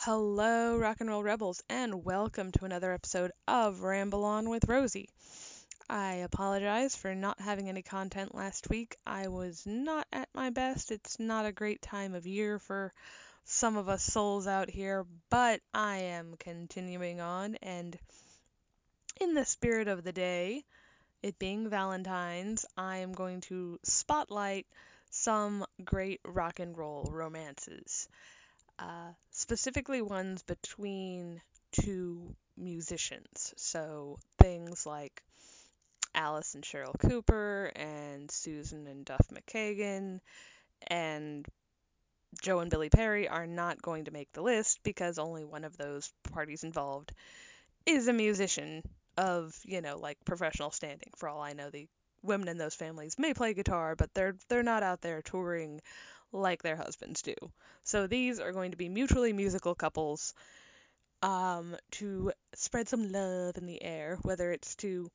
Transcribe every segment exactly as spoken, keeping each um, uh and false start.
Hello, rock and roll rebels, and welcome to another episode of Ramble On with Rosie. I apologize for not having any content last week. I was not at my best. It's not a great time of year for some of us souls out here, but I am continuing on, and in the spirit of the day, it being Valentine's, I am going to spotlight some great rock and roll romances. Uh, specifically ones between two musicians. So things like Alice and Cheryl Cooper and Susan and Duff McKagan and Joe and Billy Perry are not going to make the list because only one of those parties involved is a musician of, you know, like professional standing. For all I know, the women in those families may play guitar, but they're they're not out there touring like their husbands do. So these are going to be mutually musical couples um, to spread some love in the air, whether it's to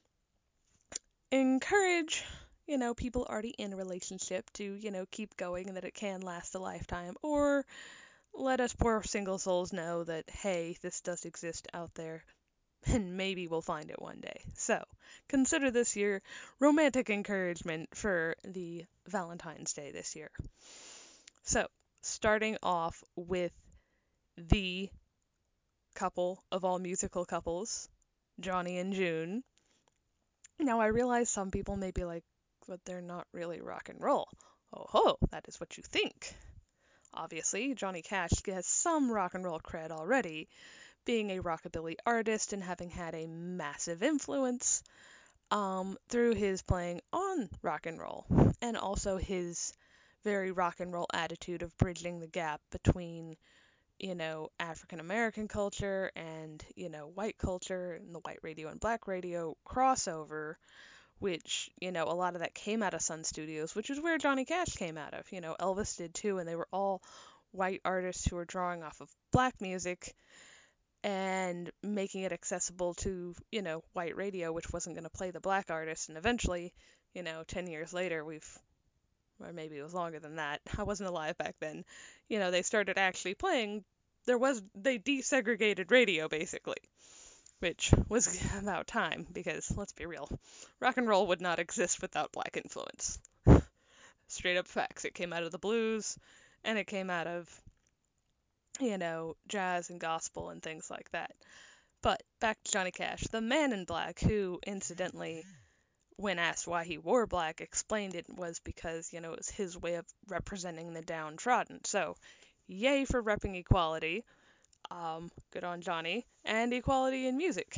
encourage, you know, people already in a relationship to, you know, keep going and that it can last a lifetime, or let us poor single souls know that, hey, this does exist out there and maybe we'll find it one day. So, consider this your romantic encouragement for the Valentine's Day this year. So, starting off with the couple of all musical couples, Johnny and June. Now, I realize some people may be like, but they're not really rock and roll. Oh ho, that is what you think. Obviously, Johnny Cash has some rock and roll cred already, being a rockabilly artist and having had a massive influence um, through his playing on rock and roll, and also his very rock and roll attitude of bridging the gap between, you know, African American culture and, you know, white culture and the white radio and black radio crossover, which, you know, a lot of that came out of Sun Studios, which is where Johnny Cash came out of. You know, Elvis did too, and they were all white artists who were drawing off of black music and making it accessible to, you know, white radio, which wasn't going to play the black artists. And eventually, you know, ten years later, we've, or maybe it was longer than that, I wasn't alive back then, you know, they started actually playing, there was, they desegregated radio basically, which was about time because, let's be real, rock and roll would not exist without black influence. Straight up facts. It came out of the blues, and it came out of, you know, jazz and gospel and things like that. But back to Johnny Cash, the man in black, who, incidentally, when asked why he wore black, explained it was because, you know, it was his way of representing the downtrodden. So, yay for repping equality. Um, good on Johnny. And equality in music.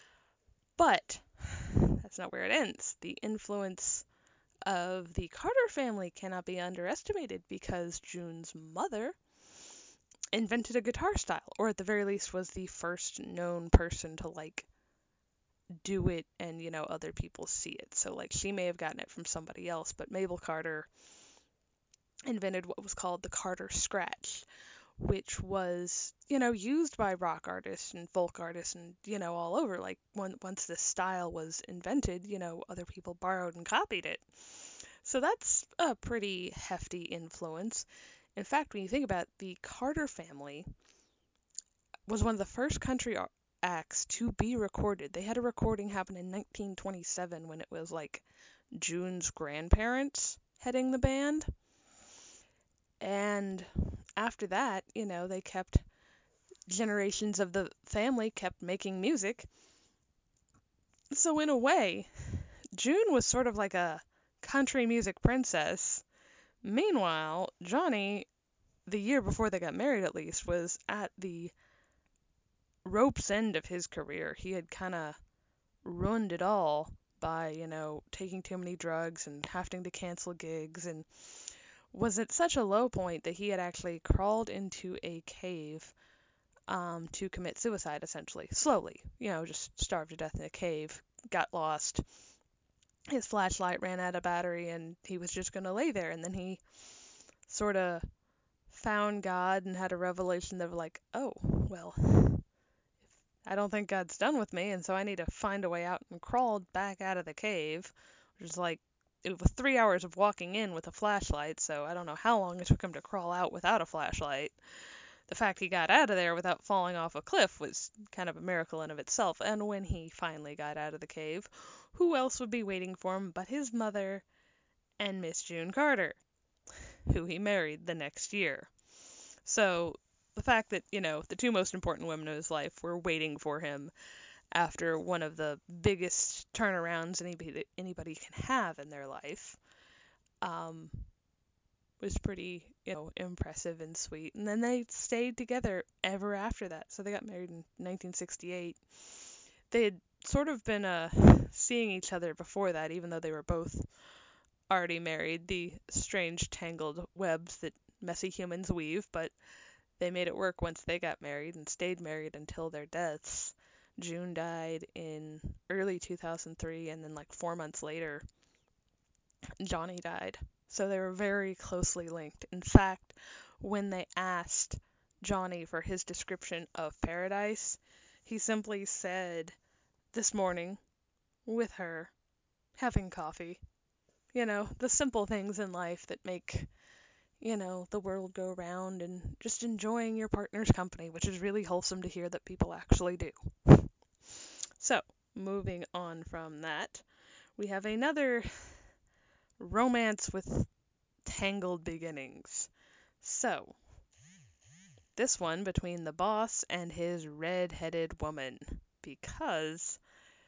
But that's not where it ends. The influence of the Carter family cannot be underestimated because June's mother invented a guitar style, or at the very least was the first known person to like do it and, you know, other people see it. So like she may have gotten it from somebody else, but Mabel Carter invented what was called the Carter scratch, which was, you know, used by rock artists and folk artists and, you know, all over. Like when, once this style was invented, you know, other people borrowed and copied it. So that's a pretty hefty influence. In fact, when you think about it, the Carter family was one of the first country acts to be recorded. They had a recording happen in nineteen twenty-seven when it was like June's grandparents heading the band. And after that, you know, they kept, generations of the family kept making music. So in a way, June was sort of like a country music princess. Meanwhile, Johnny, the year before they got married at least, was at the rope's end of his career. He had kind of ruined it all by, you know, taking too many drugs and having to cancel gigs, and was at such a low point that he had actually crawled into a cave um, to commit suicide, essentially. Slowly. You know, just starved to death in a cave, got lost. His flashlight ran out of battery, and he was just going to lay there. And then he sort of found God and had a revelation of like, oh, well, I don't think God's done with me, and so I need to find a way out, and crawled back out of the cave, which is like, it was three hours of walking in with a flashlight, so I don't know how long it took him to crawl out without a flashlight. the fact he got out of there without falling off a cliff was kind of a miracle in of itself. And when he finally got out of the cave, who else would be waiting for him but his mother and Miss June Carter, who he married the next year. So the fact that, you know, the two most important women of his life were waiting for him after one of the biggest turnarounds anybody, anybody can have in their life um, was pretty, you know, impressive and sweet. And then they stayed together ever after that. So they got married in nineteen sixty-eight. They had sort of been uh, seeing each other before that, even though they were both already married. The strange tangled webs that messy humans weave, but they made it work once they got married and stayed married until their deaths. June died in early two thousand three, and then like four months later, Johnny died. So they were very closely linked. In fact, when they asked Johnny for his description of paradise, he simply said, "This morning, with her, having coffee." You know, the simple things in life that make, you know, the world go round, and just enjoying your partner's company, which is really wholesome to hear that people actually do. So, moving on from that, we have another romance with tangled beginnings. So, this one between the boss and his red-headed woman, because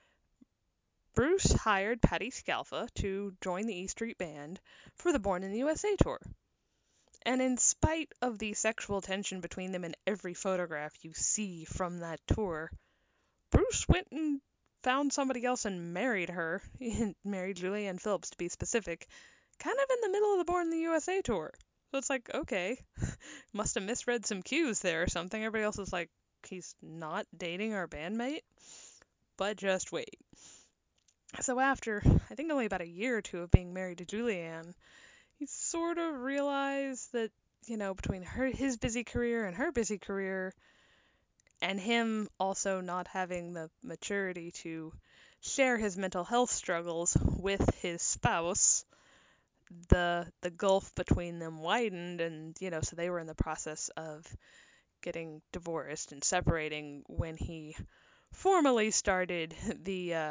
Bruce hired Patti Scialfa to join the E Street Band for the Born in the U S A tour. And in spite of the sexual tension between them in every photograph you see from that tour, Bruce went and found somebody else and married her, married Julianne Phillips to be specific, kind of in the middle of the Born in the U S A tour. So it's like, okay, must have misread some cues there or something. Everybody else is like, he's not dating our bandmate? But just wait. So after, I think only about a year or two of being married to Julianne, he sort of realized that, you know, between her his busy career and her busy career, and him also not having the maturity to share his mental health struggles with his spouse, the the gulf between them widened, and, you know, so they were in the process of getting divorced and separating when he formally started the uh,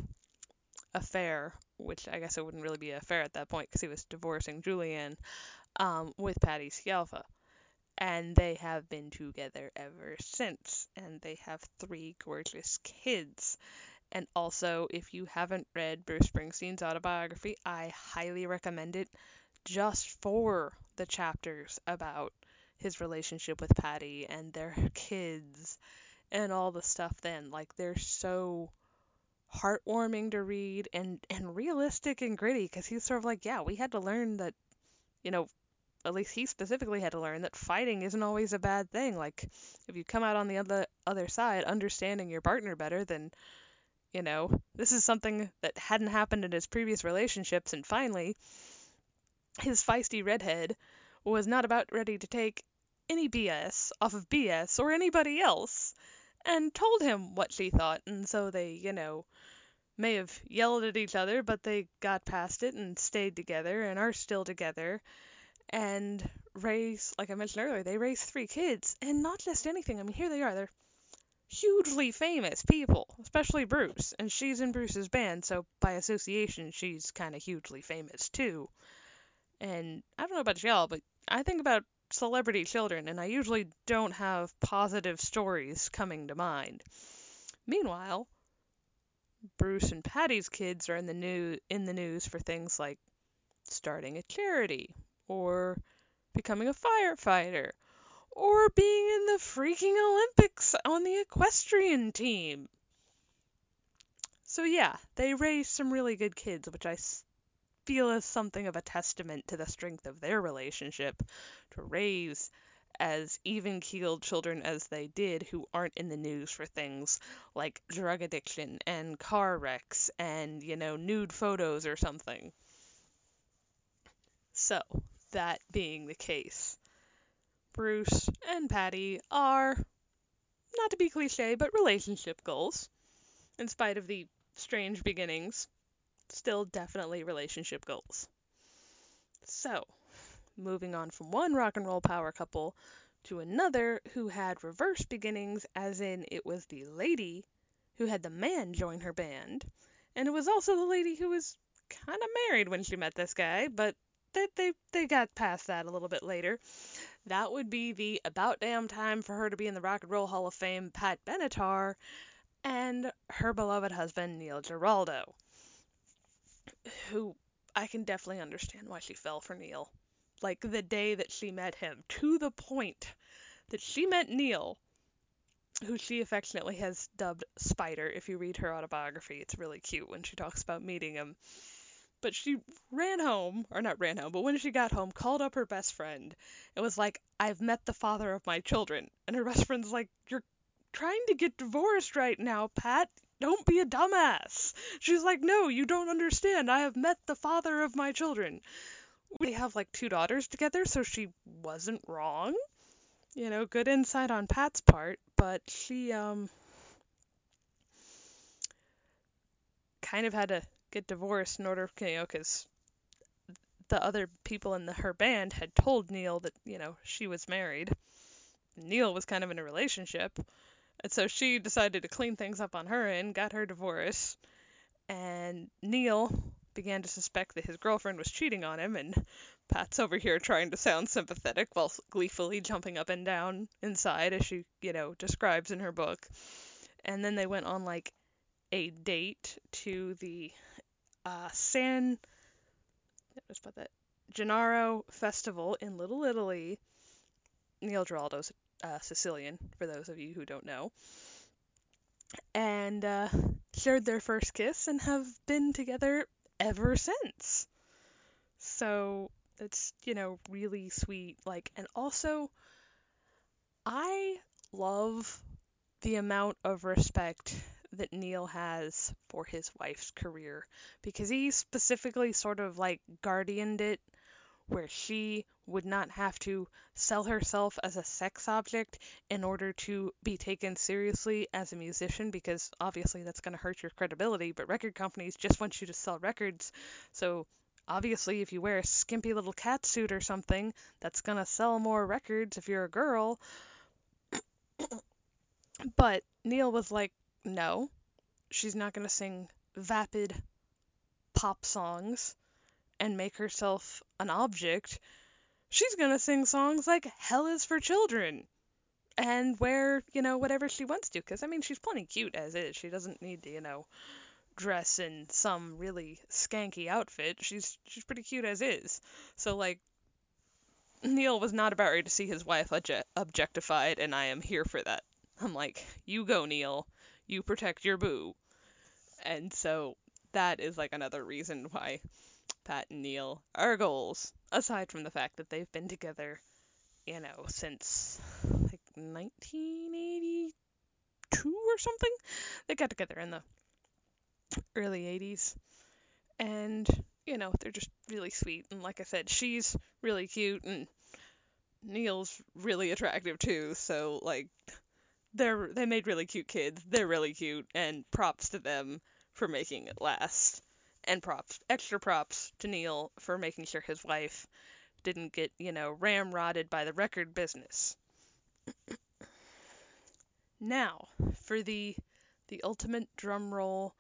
affair, which I guess it wouldn't really be an affair at that point because he was divorcing Julianne, um, with Patti Scialfa. And they have been together ever since. And they have three gorgeous kids. And also, if you haven't read Bruce Springsteen's autobiography, I highly recommend it just for the chapters about his relationship with Patti and their kids and all the stuff then. Like, they're so heartwarming to read and, and realistic and gritty, because he's sort of like, yeah, we had to learn that, you know, at least he specifically had to learn that fighting isn't always a bad thing. Like, if you come out on the other other side understanding your partner better, then, you know, this is something that hadn't happened in his previous relationships, and finally, his feisty redhead was not about ready to take any B S off of B S or anybody else, and told him what she thought, and so they, you know, may have yelled at each other, but they got past it and stayed together and are still together. And raise, like I mentioned earlier, they raised three kids, and not just anything. I mean, here they are. They're hugely famous people, especially Bruce, and she's in Bruce's band, so by association, she's kind of hugely famous too. And I don't know about y'all, but I think about celebrity children, and I usually don't have positive stories coming to mind. Meanwhile, Bruce and Patty's kids are in the new in the news for things like starting a charity, or becoming a firefighter, or being in the freaking Olympics on the equestrian team. So yeah, they raised some really good kids, which I feel is something of a testament to the strength of their relationship, to raise as even-keeled children as they did, who aren't in the news for things like drug addiction and car wrecks and, you know, nude photos or something. So, that being the case, Bruce and Patti are, not to be cliche, but relationship goals. In spite of the strange beginnings, still definitely relationship goals. So, moving on from one rock and roll power couple to another who had reverse beginnings, as in it was the lady who had the man join her band, and it was also the lady who was kind of married when she met this guy, but they, they, they got past that a little bit later. That would be the about damn time for her to be in the Rock and Roll Hall of Fame, Pat Benatar, and her beloved husband, Neil Giraldo, who I can definitely understand why she fell for Neil. Like the day that she met him, to the point that she met Neil, who she affectionately has dubbed Spider. If you read her autobiography, it's really cute when she talks about meeting him. But she ran home, or not ran home, but when she got home, called up her best friend. It was like, I've met the father of my children. And her best friend's like, you're trying to get divorced right now, Pat. Don't be a dumbass. She's like, no, you don't understand. I have met the father of my children. We have like two daughters together, so she wasn't wrong. You know, good insight on Pat's part, but she um kind of had to get divorced in order, you know, because the other people in the, her band had told Neil that, you know, she was married. Neil was kind of in a relationship, and so she decided to clean things up on her end, got her divorce, and Neil began to suspect that his girlfriend was cheating on him, and Pat's over here trying to sound sympathetic while gleefully jumping up and down inside, as she, you know, describes in her book. And then they went on, like, a date to the uh, San What's about that Gennaro Festival in Little Italy. Neil Giraldo's uh, Sicilian, for those of you who don't know. And uh, shared their first kiss and have been together ever since. So it's, you know, really sweet. Like, and also, I love the amount of respect that Neil has for his wife's career, because he specifically sort of like guardianed it where she would not have to sell herself as a sex object in order to be taken seriously as a musician, because obviously that's going to hurt your credibility, but record companies just want you to sell records. So obviously if you wear a skimpy little cat suit or something, that's going to sell more records if you're a girl. But Neil was like, no, she's not going to sing vapid pop songs and make herself an object. She's going to sing songs like Hell is for Children and wear, you know, whatever she wants to. Because, I mean, she's plenty cute as is. She doesn't need to, you know, dress in some really skanky outfit. She's she's pretty cute as is. So, like, Neil was not about ready to see his wife obje- objectified, and I am here for that. I'm like, you go, Neil. You protect your boo. And so that is like another reason why Pat and Neil are goals, aside from the fact that they've been together, you know, since like nineteen eighty-two or something. They got together in the early eighties, and you know, they're just really sweet. And like I said, she's really cute, and Neil's really attractive too. So like, they're they made really cute kids. They're really cute, and props to them for making it last. And props, extra props to Neil for making sure his wife didn't get, you know, ramrodded by the record business. Now, for the the ultimate drum roll,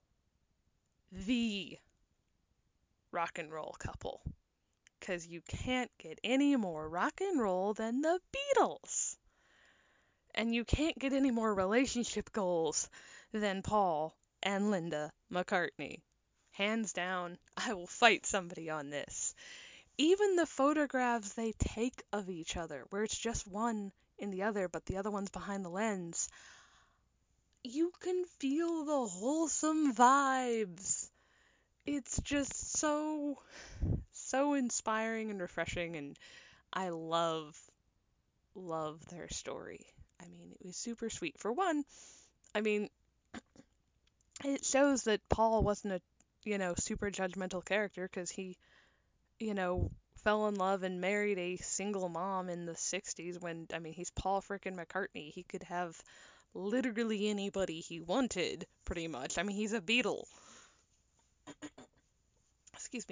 the rock and roll couple. Because you can't get any more rock and roll than the Beatles. And you can't get any more relationship goals than Paul and Linda McCartney. Hands down, I will fight somebody on this. Even the photographs they take of each other, where it's just one in the other, but the other one's behind the lens, you can feel the wholesome vibes. It's just so, so inspiring and refreshing, and I love, love their story. I mean, it was super sweet. For one, I mean, it shows that Paul wasn't a, you know, super judgmental character, because he, you know, fell in love and married a single mom in the sixties when, I mean, he's Paul frickin' McCartney. He could have literally anybody he wanted, pretty much. I mean, he's a Beatle. Excuse me.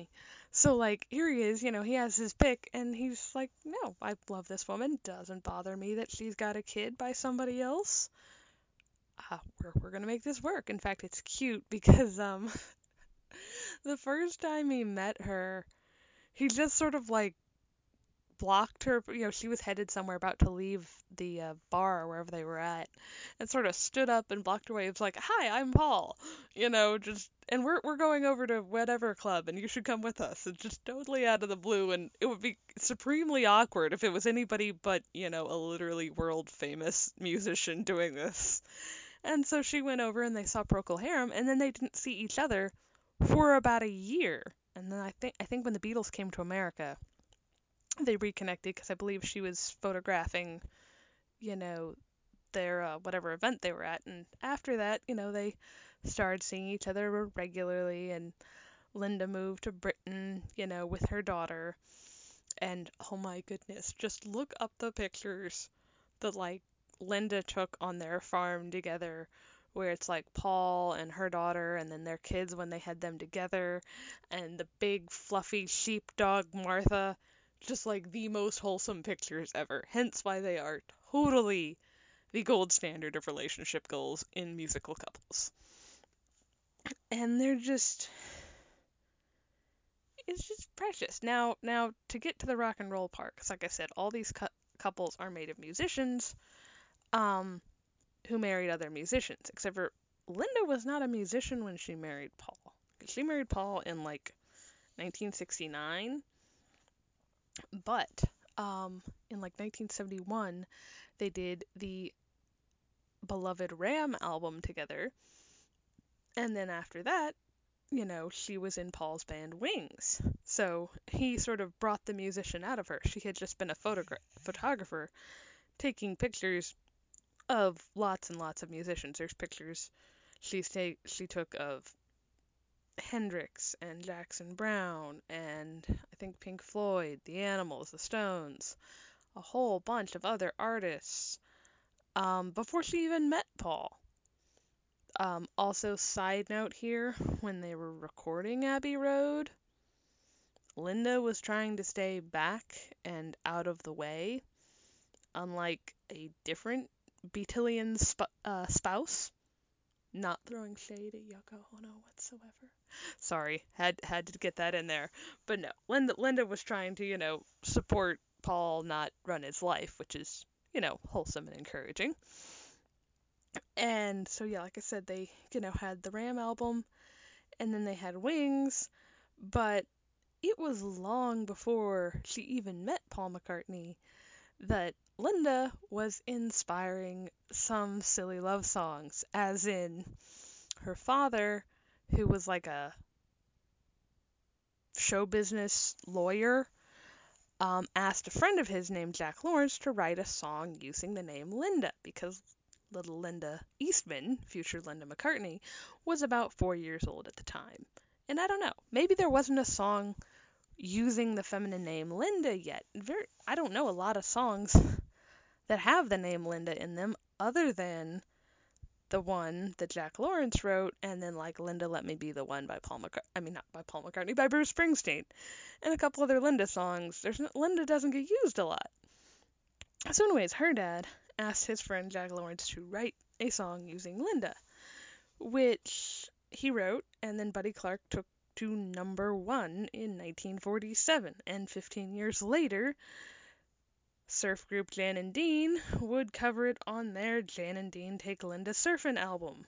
So, like, here he is, you know, he has his pick, and he's like, no, I love this woman. Doesn't bother me that she's got a kid by somebody else. Uh, we're, we're gonna make this work. In fact, it's cute because, um, the first time he met her, he just sort of, like, blocked her. You know, she was headed somewhere, about to leave the uh, bar or wherever they were at, and sort of stood up and blocked her way. It was like, "Hi, I'm Paul," you know, just and we're we're going over to whatever club, and you should come with us. It's just totally out of the blue, and it would be supremely awkward if it was anybody but, you know, a literally world famous musician doing this. And so she went over, and they saw Procol Harum, and then they didn't see each other for about a year. And then I think I think when the Beatles came to America, they reconnected because I believe she was photographing, you know, their uh, whatever event they were at. And after that, you know, they started seeing each other regularly. And Linda moved to Britain, you know, with her daughter. And oh my goodness, just look up the pictures that like Linda took on their farm together, where it's like Paul and her daughter and then their kids when they had them together, and the big fluffy sheepdog Martha. Just like the most wholesome pictures ever. Hence why they are totally the gold standard of relationship goals in musical couples. And they're just it's just precious. Now now to get to the rock and roll part, 'cause like I said, all these cu- couples are made of musicians um who married other musicians, except for Linda was not a musician when she married Paul. She married Paul in like nineteen sixty-nine, but um in like nineteen seventy-one they did the beloved Ram album together. And then after that, you know, she was in Paul's band Wings. So he sort of brought the musician out of her. She had just been a photogra- photographer taking pictures of lots and lots of musicians. There's pictures she's take she took of Hendrix and Jackson Browne and I think Pink Floyd, The Animals, The Stones, a whole bunch of other artists um, before she even met Paul. Um, also, side note here, when they were recording Abbey Road, Linda was trying to stay back and out of the way, unlike a different Beatlian sp- uh, spouse. Not throwing shade at Yoko Ono whatsoever. Sorry, had had to get that in there. But no, Linda Linda was trying to, you know, support Paul, not run his life, which is, you know, wholesome and encouraging. And so yeah, like I said, they, you know, had the Ram album and then they had Wings, but it was long before she even met Paul McCartney that Linda was inspiring some silly love songs, as in her father, who was like a show business lawyer, um, asked a friend of his named Jack Lawrence to write a song using the name Linda because little Linda Eastman, future Linda McCartney, was about four years old at the time. And I don't know, maybe there wasn't a song using the feminine name Linda yet. Very, I don't know a lot of songs that have the name Linda in them other than the one that Jack Lawrence wrote, and then like Linda Let Me Be the One by Paul McCartney. I mean, not by Paul McCartney, by Bruce Springsteen, and a couple other Linda songs. There's no, Linda doesn't get used a lot. So, anyways, her dad asked his friend Jack Lawrence to write a song using Linda, which he wrote, and then Buddy Clark took to number one in nineteen forty-seven, and fifteen years later, surf group Jan and Dean would cover it on their Jan and Dean Take Linda Surfin' album.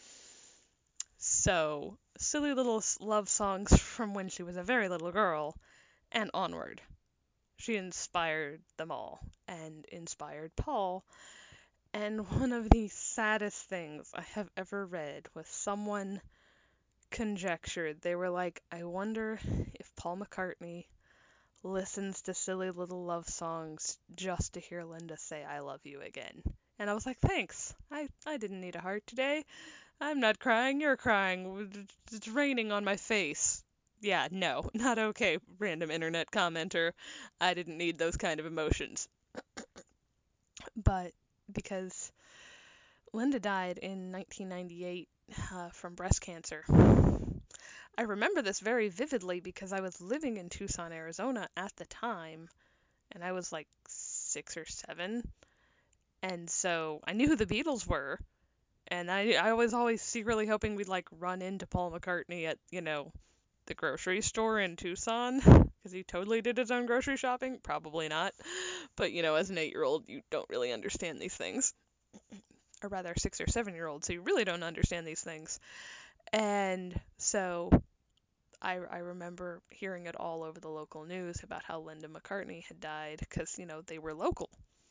So, silly little love songs from when she was a very little girl and onward. She inspired them all and inspired Paul. And one of the saddest things I have ever read was someone conjectured. They were like, I wonder if Paul McCartney listens to silly little love songs just to hear Linda say I love you again. And I was like, thanks. I, I didn't need a heart today. I'm not crying, you're crying. It's raining on my face. Yeah, no, not okay, random internet commenter. I didn't need those kind of emotions. But because Linda died in nineteen ninety-eight uh, from breast cancer, I remember this very vividly because I was living in Tucson, Arizona at the time, and I was like six or seven, and so I knew who the Beatles were, and I I was always secretly hoping we'd like run into Paul McCartney at, you know, the grocery store in Tucson, because he totally did his own grocery shopping. Probably not, but you know, as an eight-year-old, you don't really understand these things, or rather, six or seven-year-old, so you really don't understand these things. And so I, I remember hearing it all over the local news about how Linda McCartney had died, because, you know, they were local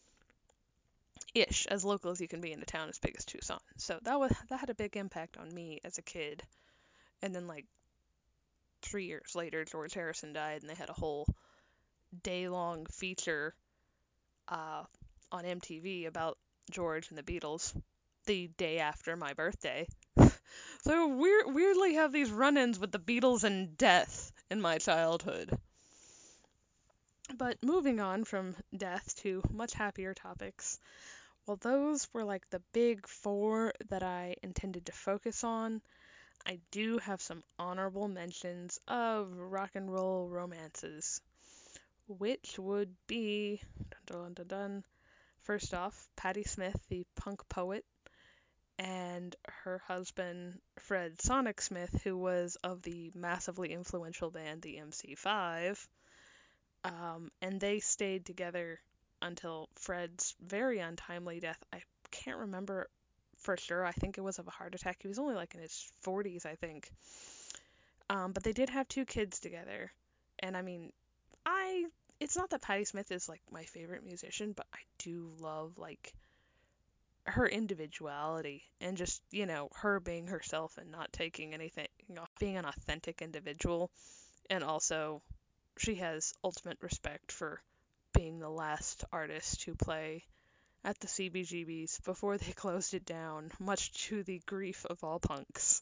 ish, as local as you can be in a town as big as Tucson. So that was that had a big impact on me as a kid. And then like three years later, George Harrison died, and they had a whole day-long feature uh, on M T V about George and the Beatles the day after my birthday. So weird, weirdly have these run-ins with the Beatles and death in my childhood. But moving on from death to much happier topics. Well, those were like the big four that I intended to focus on. I do have some honorable mentions of rock and roll romances, which would be, dun, dun, dun, dun, first off, Patti Smith, the punk poet, and her husband, Fred Sonic Smith, who was of the massively influential band the M C five. Um, and they stayed together until Fred's very untimely death. I can't remember for sure. I think it was of a heart attack. He was only like in his forties, I think. Um, but they did have two kids together. And I mean, I it's not that Patti Smith is like my favorite musician, but I do love like her individuality and just, you know, her being herself and not taking anything, you know, being an authentic individual. And also, she has ultimate respect for being the last artist to play at the C B G B's before they closed it down, much to the grief of all punks.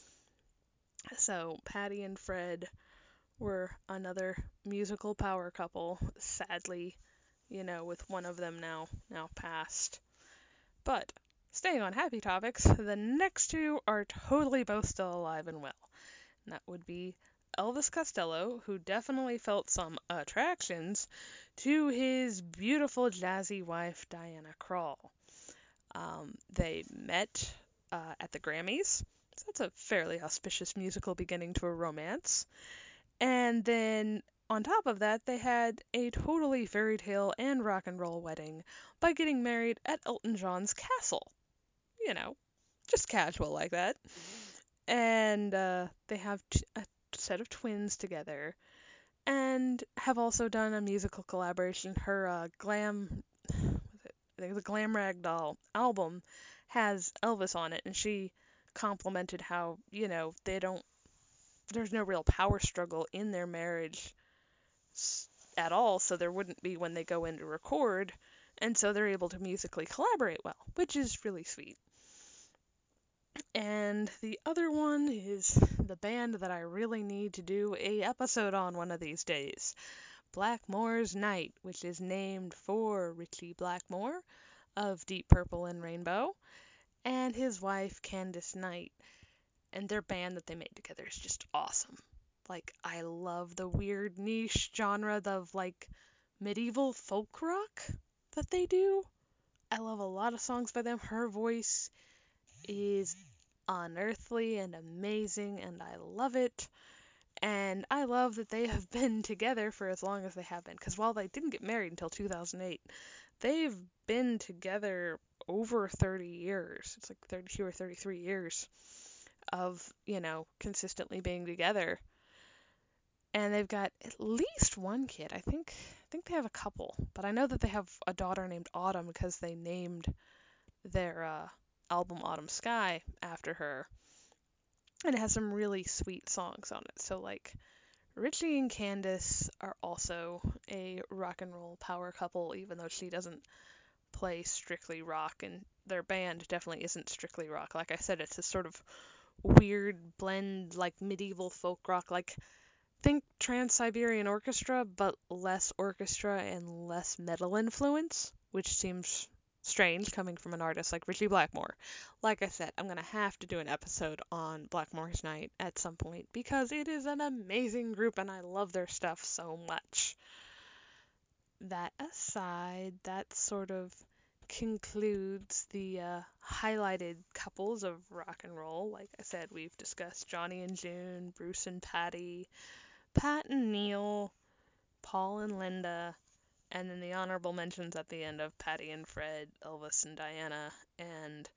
So, Patti and Fred were another musical power couple, sadly, you know, with one of them now now passed. But staying on happy topics, the next two are totally both still alive and well. And that would be Elvis Costello, who definitely felt some attractions to his beautiful jazzy wife, Diana Krall. Um, they met uh, at the Grammys, so that's a fairly auspicious musical beginning to a romance. And then on top of that, they had a totally fairy tale and rock and roll wedding by getting married at Elton John's castle. You know, just casual like that. And uh, they have t- a set of twins together, and have also done a musical collaboration. Her uh, glam, was it? I think the Glam Rag Doll album has Elvis on it, and she complimented how, you know, they don't, there's no real power struggle in their marriage at all, so there wouldn't be when they go in to record, and so they're able to musically collaborate well, which is really sweet. And the other one is the band that I really need to do a episode on one of these days. Blackmore's Night, which is named for Ritchie Blackmore of Deep Purple and Rainbow, and his wife Candice Knight. And their band that they made together is just awesome. Like, I love the weird niche genre of like medieval folk rock that they do. I love a lot of songs by them. Her voice is unearthly and amazing, and I love it. And I love that they have been together for as long as they have been, because while they didn't get married until two thousand eight, they've been together over thirty years. It's like thirty-two or thirty-three years of, you know, consistently being together. And they've got at least one kid. I think I think they have a couple, but I know that they have a daughter named Autumn because they named their uh, album Autumn Sky after her. And it has some really sweet songs on it. So like Ritchie and Candice are also a rock and roll power couple, even though she doesn't play strictly rock, and their band definitely isn't strictly rock. Like I said, it's a sort of weird blend, like medieval folk rock, like think Trans-Siberian Orchestra, but less orchestra and less metal influence, which seems strange coming from an artist like Ritchie Blackmore. Like I said, I'm going to have to do an episode on Blackmore's Night at some point because it is an amazing group and I love their stuff so much. That aside, that sort of concludes the uh, highlighted couples of rock and roll. Like I said, we've discussed Johnny and June, Bruce and Patty, Pat and Neil, Paul and Linda, and then the honorable mentions at the end of Patty and Fred, Elvis and Diana, and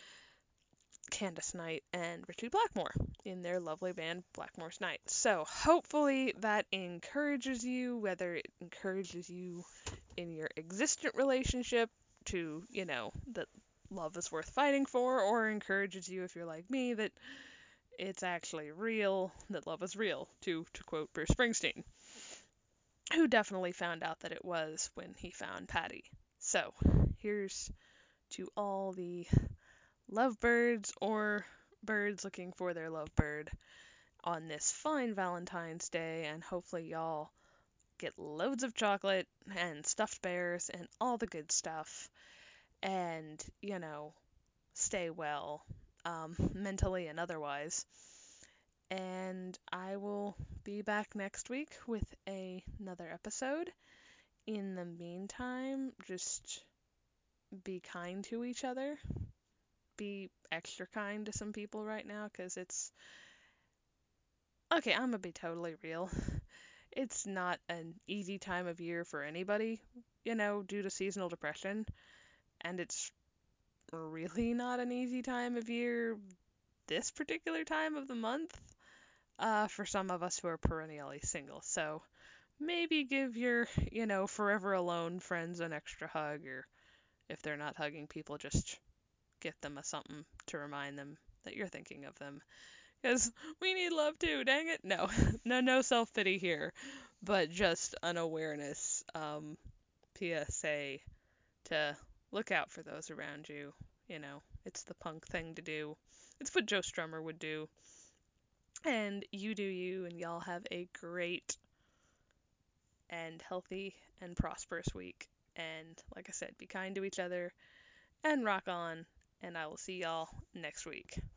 Candace Knight and Ritchie Blackmore in their lovely band Blackmore's Night. So hopefully that encourages you, whether it encourages you in your existent relationship to, you know, that love is worth fighting for, or encourages you if you're like me that it's actually real, that love is real, to to quote Bruce Springsteen, who definitely found out that it was when he found Patty. So, here's to all the lovebirds or birds looking for their lovebird on this fine Valentine's Day, and hopefully y'all get loads of chocolate and stuffed bears and all the good stuff, and, you know, stay well, um, mentally and otherwise. And I will be back next week with a, another episode. In the meantime, just be kind to each other. Be extra kind to some people right now, because it's... Okay, I'm gonna be totally real. It's not an easy time of year for anybody, you know, due to seasonal depression. And it's really not an easy time of year this particular time of the month uh, for some of us who are perennially single. So maybe give your, you know, forever alone friends an extra hug, or if they're not hugging people, just get them a something to remind them that you're thinking of them. Because we need love too, dang it. No, no, no self-pity here, but just an awareness, um, P S A to look out for those around you. You know, it's the punk thing to do. It's what Joe Strummer would do. And you do you, and y'all have a great and healthy and prosperous week. And like I said, be kind to each other and rock on. And I will see y'all next week.